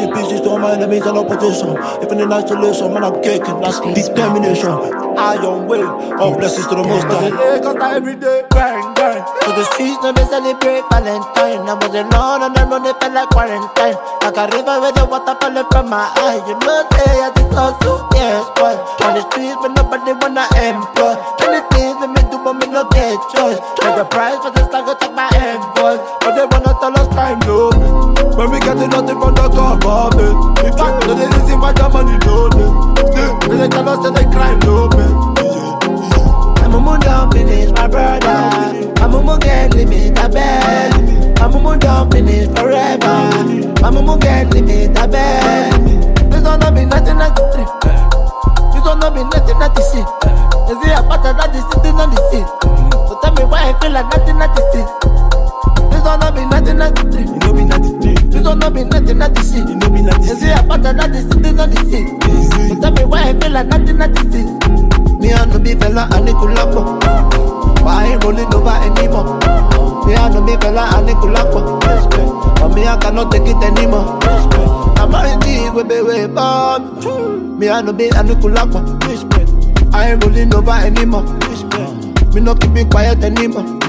in pieces to all my enemies and opposition. Even in isolation, man, I'm kicking. That's determination. Iron will. All blessings to the most high. Cause I every day grind. To the streets, now they celebrate Valentine. I was alone and I know they felt like quarantine. Like a river with the water falling from my eye. You know, say I just also, yes, boy. On the streets, but nobody wanna employ. Anything that me do, but me no get choice. Like the price for the start, go take my invoice. But they wanna tell us time, no. When we get nothing from the government. In fact, no, they listen why the money loaded. Still, they tell us that they crime, no, man. I'm a moon down finish, my brother. I'm a moon get limit, I bet. I'm a moon down finish forever. I'm a moon get limit, I bet. This don't not be 1993. This don't not be 1996. You see a pattern that is sitting on the seat. So tell me why I feel like 1996. This don't not be 1993. You know me 93. This don't not be 1996. You know me 96. You see a pattern that is sitting on the seat. So tell me why I feel like 1996. Me and no be fella and the kulako. But I ain't rolling over anymore. Me and no be fella and the kulako. But me I cannot take it anymore. I'm already with the way bomb. Me and no be and the kulako. I ain't rolling over anymore. Me not keeping quiet anymore.